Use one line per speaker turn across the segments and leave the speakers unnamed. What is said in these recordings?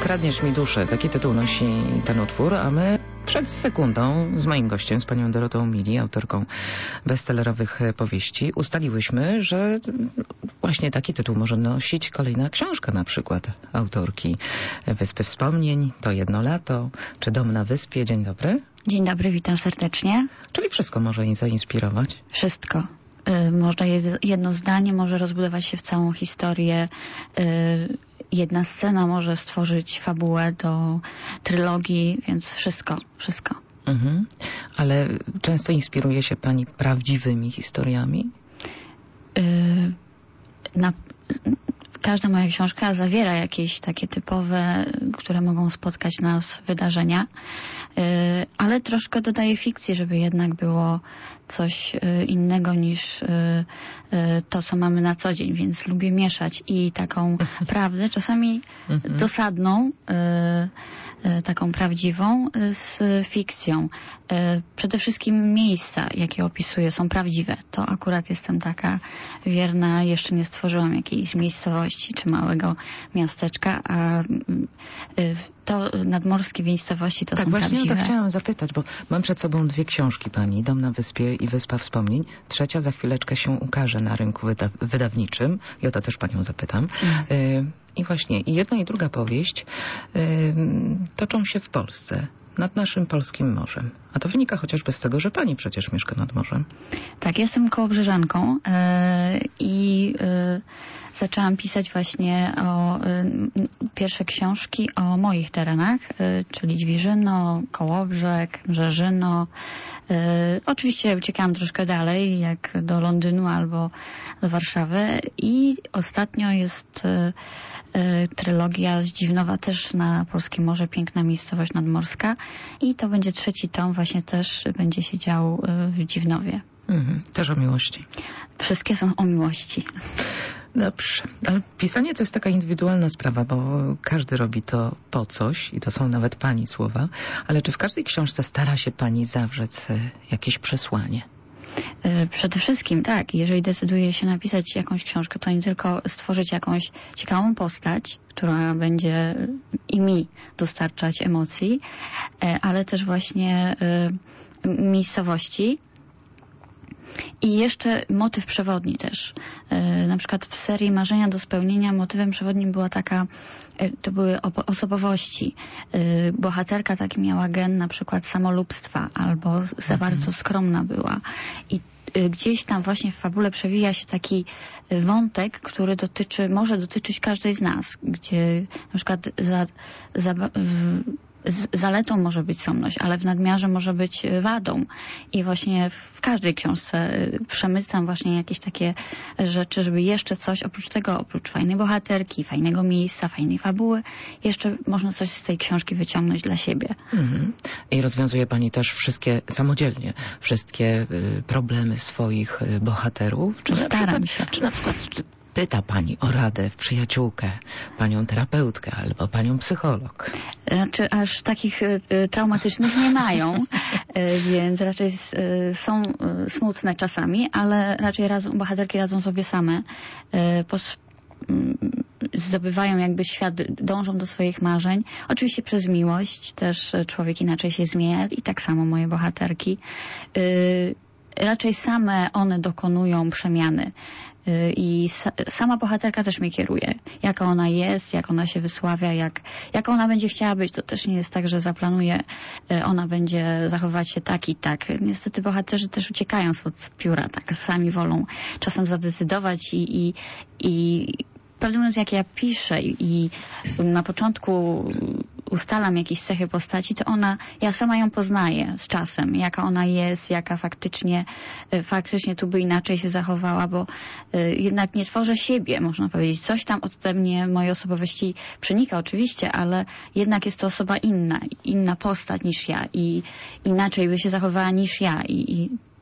Kradniesz mi duszę. Taki tytuł nosi ten utwór, a my przed sekundą z moim gościem, z panią Dorotą Mili, autorką bestsellerowych powieści, ustaliłyśmy, że właśnie taki tytuł może nosić kolejna książka, na przykład autorki Wyspy Wspomnień, To jedno lato, czy Dom na wyspie. Dzień dobry.
Dzień dobry, witam serdecznie.
Czyli wszystko może jej zainspirować?
Wszystko. Można jedno zdanie może rozbudować się w całą historię. Jedna scena może stworzyć fabułę do trylogii, więc wszystko.
Mhm. Ale często inspiruje się pani prawdziwymi historiami?
Każda moja książka zawiera jakieś takie typowe, które mogą spotkać nas wydarzenia, ale troszkę dodaję fikcji, żeby jednak było coś innego niż to, co mamy na co dzień, więc lubię mieszać i taką prawdę, czasami dosadną, taką prawdziwą, z fikcją. Przede wszystkim miejsca, jakie opisuję, są prawdziwe. To akurat jestem taka wierna, jeszcze nie stworzyłam jakiejś miejscowości czy małego miasteczka, a to nadmorskie miejscowości to
tak,
są
właśnie
prawdziwe.
Tak chciałam zapytać, bo mam przed sobą dwie książki pani, Dom na wyspie i Wyspa Wspomnień. Trzecia za chwileczkę się ukaże na rynku wydawniczym i o to też panią zapytam. I właśnie i jedna i druga powieść toczą się w Polsce, nad naszym polskim morzem. A to wynika chociażby z tego, że pani przecież mieszka nad morzem.
Tak, jestem kołobrzeżanką i zaczęłam pisać właśnie pierwsze książki o moich terenach, czyli Ćwierzyno, Kołobrzeg, Mrzeżyno. Oczywiście uciekałam troszkę dalej, jak do Londynu albo do Warszawy i ostatnio jest trylogia z Dziwnowa, też na polskie morze, piękna miejscowość nadmorska i to będzie trzeci tom, właśnie też będzie się działo w Dziwnowie.
Też o miłości.
Wszystkie są o miłości.
Dobrze, ale pisanie to jest taka indywidualna sprawa, bo każdy robi to po coś i to są nawet pani słowa, ale czy w każdej książce stara się pani zawrzeć jakieś przesłanie?
Przede wszystkim tak, jeżeli decyduje się napisać jakąś książkę, to nie tylko stworzyć jakąś ciekawą postać, która będzie i mi dostarczać emocji, ale też właśnie miejscowości. I jeszcze motyw przewodni też. Na przykład w serii Marzenia do spełnienia motywem przewodnim była to były osobowości. Bohaterka taki miała gen na przykład samolubstwa albo za bardzo skromna była. I gdzieś tam właśnie w fabule przewija się taki wątek, który może dotyczyć każdej z nas, gdzie na przykład zaletą może być skromność, ale w nadmiarze może być wadą. I właśnie w każdej książce przemycam właśnie jakieś takie rzeczy, żeby jeszcze coś oprócz tego, oprócz fajnej bohaterki, fajnego miejsca, fajnej fabuły, jeszcze można coś z tej książki wyciągnąć dla siebie.
I rozwiązuje pani też samodzielnie wszystkie problemy swoich bohaterów?
Staram się.
Czy na przykład pyta pani o radę przyjaciółkę, panią terapeutkę albo panią psycholog?
Znaczy, aż takich traumatycznych nie mają, więc raczej są smutne czasami, ale raczej bohaterki radzą sobie same. Zdobywają jakby świat, dążą do swoich marzeń. Oczywiście przez miłość też człowiek inaczej się zmienia i tak samo moje bohaterki. Raczej same one dokonują przemiany. I sama bohaterka też mnie kieruje. Jaka ona jest, jak ona się wysławia, jak ona będzie chciała być. To też nie jest tak, że zaplanuje, ona będzie zachowywać się tak i tak. Niestety bohaterzy też uciekają spod pióra, tak sami wolą czasem zadecydować i prawdę mówiąc, jak ja piszę i na początku ustalam jakieś cechy postaci, to ja sama ją poznaję z czasem, jaka ona jest, jaka faktycznie tu by inaczej się zachowała, bo jednak nie tworzę siebie, można powiedzieć. Coś tam ode mnie, mojej osobowości przenika oczywiście, ale jednak jest to osoba inna postać niż ja i inaczej by się zachowała niż ja i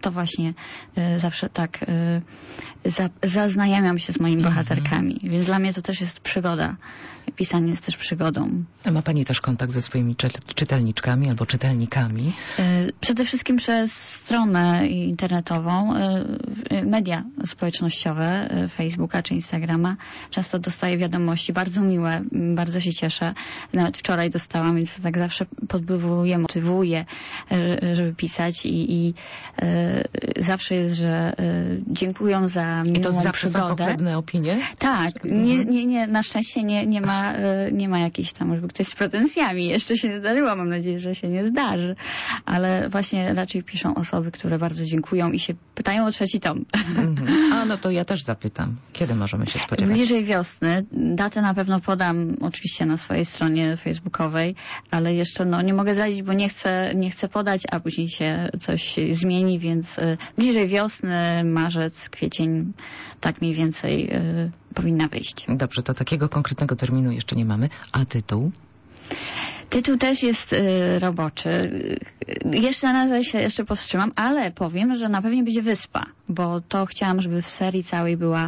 to właśnie zawsze tak zaznajamiam się z moimi bohaterkami. Więc dla mnie to też jest przygoda. Pisanie jest też przygodą.
A ma pani też kontakt ze swoimi czytelniczkami albo czytelnikami?
Przede wszystkim przez stronę internetową, media społecznościowe, Facebooka czy Instagrama. Często dostaję wiadomości bardzo miłe, bardzo się cieszę. Nawet wczoraj dostałam, więc to tak zawsze podbudowuje, motywuje, żeby pisać i zawsze jest, że dziękują za miłą
I to zawsze
przygodę.
są pochlebne opinie?
Tak, nie, na szczęście nie ma jakichś tam, żeby ktoś z pretensjami. Jeszcze się nie zdarzyło, mam nadzieję, że się nie zdarzy. Ale właśnie raczej piszą osoby, które bardzo dziękują i się pytają o 3. tom.
A no to ja też zapytam. Kiedy możemy się spodziewać?
Bliżej wiosny. Datę na pewno podam oczywiście na swojej stronie facebookowej, ale jeszcze nie mogę zdradzić, bo nie chcę podać, a później się coś zmieni, więc bliżej wiosny, marzec, kwiecień, tak mniej więcej powinna wyjść.
Dobrze, to takiego konkretnego terminu jeszcze nie mamy. A tytuł?
Tytuł też jest roboczy. Jeszcze na razie się jeszcze powstrzymam, ale powiem, że na pewno będzie Wyspa, bo to chciałam, żeby w serii całej była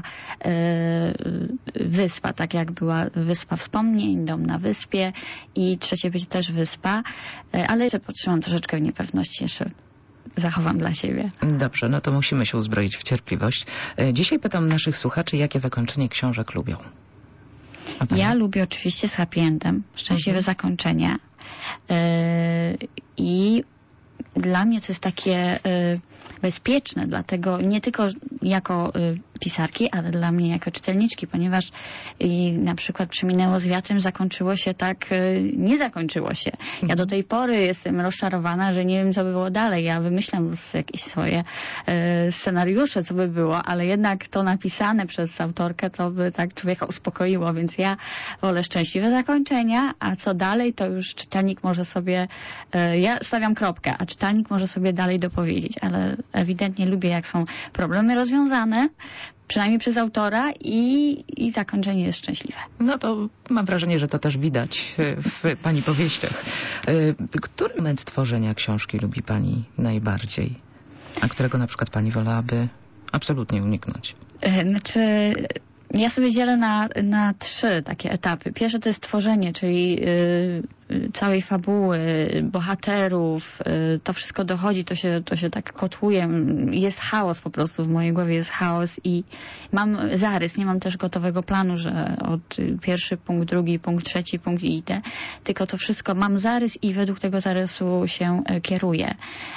Wyspa, tak jak była Wyspa Wspomnień, Dom na Wyspie i trzecie będzie też Wyspa, ale jeszcze potrzymam troszeczkę niepewności, jeszcze zachowam dla siebie.
Dobrze, no to musimy się uzbroić w cierpliwość. Dzisiaj pytam naszych słuchaczy, jakie zakończenie książek lubią.
Ja lubię oczywiście z happy endem, szczęśliwe zakończenia. I dla mnie to jest takie bezpieczne, dlatego nie tylko jako pisarki, ale dla mnie jako czytelniczki, ponieważ na przykład Przeminęło z wiatrem zakończyło się tak, nie zakończyło się. Ja do tej pory jestem rozczarowana, że nie wiem, co by było dalej. Ja wymyślam jakieś swoje scenariusze, co by było, ale jednak to napisane przez autorkę, to by tak człowieka uspokoiło, więc ja wolę szczęśliwe zakończenia, a co dalej, to już czytelnik może sobie, ja stawiam kropkę, a czytelnik może sobie dalej dopowiedzieć, ale ewidentnie lubię, jak są problemy rozwiązane, przynajmniej przez autora i zakończenie jest szczęśliwe.
No to mam wrażenie, że to też widać w pani powieściach. Który moment tworzenia książki lubi pani najbardziej? A którego na przykład pani wolałaby absolutnie uniknąć?
Znaczy, ja sobie dzielę na 3 takie etapy. Pierwsze to jest tworzenie, czyli całej fabuły, bohaterów, to wszystko dochodzi, to się tak kotłuje. Jest chaos po prostu, w mojej głowie jest chaos i mam zarys, nie mam też gotowego planu, że od pierwszy punkt, drugi punkt, trzeci punkt i idę, tylko to wszystko mam zarys i według tego zarysu się kieruję.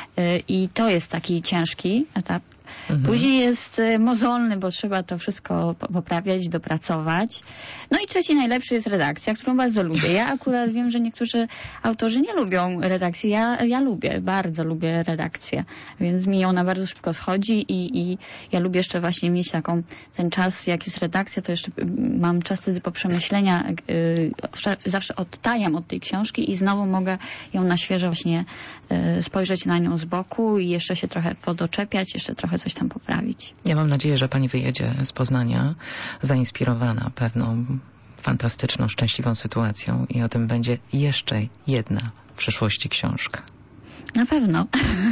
I to jest taki ciężki etap. Później jest mozolny, bo trzeba to wszystko poprawiać, dopracować. No i trzeci najlepszy jest redakcja, którą bardzo lubię. Ja akurat wiem, że niektórzy autorzy nie lubią redakcji. Ja lubię, bardzo lubię redakcję, więc mi ona bardzo szybko schodzi i ja lubię jeszcze właśnie mieć ten czas, jak jest redakcja, to jeszcze mam czas wtedy po przemyślenia, zawsze odtajam od tej książki i znowu mogę ją na świeżo właśnie spojrzeć na nią z boku i jeszcze się trochę podoczepiać, jeszcze trochę coś tam poprawić. Ja
mam nadzieję, że pani wyjedzie z Poznania zainspirowana pewną fantastyczną, szczęśliwą sytuacją i o tym będzie jeszcze jedna w przyszłości książka.
Na pewno.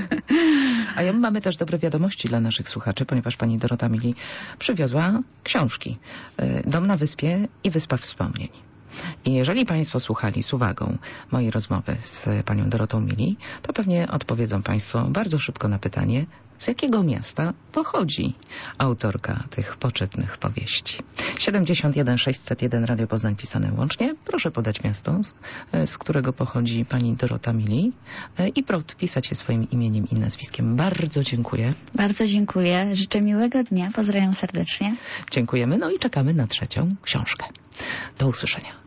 A mamy też dobre wiadomości dla naszych słuchaczy, ponieważ pani Dorota Mili przywiozła książki. Dom na Wyspie i Wyspa Wspomnień. I jeżeli państwo słuchali z uwagą mojej rozmowy z panią Dorotą Mili, to pewnie odpowiedzą państwo bardzo szybko na pytanie, z jakiego miasta pochodzi autorka tych poczytnych powieści. 71 601 Radio Poznań pisane łącznie. Proszę podać miasto, z którego pochodzi pani Dorota Mili i podpisać się swoim imieniem i nazwiskiem. Bardzo dziękuję.
Bardzo dziękuję. Życzę miłego dnia. Pozdrawiam serdecznie.
Dziękujemy. No i czekamy na 3. książkę. Do usłyszenia.